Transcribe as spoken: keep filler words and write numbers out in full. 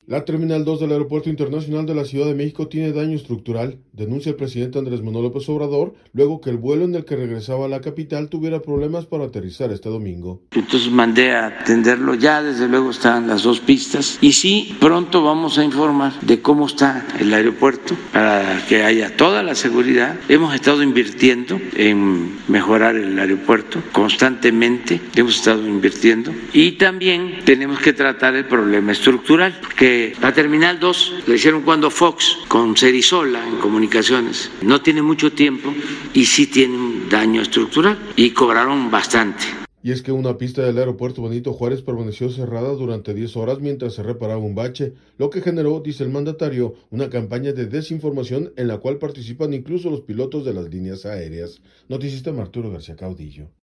La Terminal dos del Aeropuerto Internacional de la Ciudad de México tiene daño estructural, denuncia el presidente Andrés Manuel López Obrador, luego que el vuelo en el que regresaba a la capital tuviera problemas para aterrizar este domingo. Entonces mandé a atenderlo, ya desde luego están las dos pistas y sí, pronto vamos a informar de cómo está el aeropuerto para que haya toda la seguridad. Hemos estado invirtiendo en mejorar el aeropuerto constantemente, hemos estado invirtiendo y también tenemos que tratar el problema estructural, que la Terminal dos la hicieron cuando Fox con Cerizola en comunicaciones, no tiene mucho tiempo y sí tiene un daño estructural y cobraron bastante. Y es que una pista del aeropuerto Benito Juárez permaneció cerrada durante diez horas mientras se reparaba un bache, lo que generó, dice el mandatario, una campaña de desinformación en la cual participan incluso los pilotos de las líneas aéreas. Noticista Arturo García Caudillo.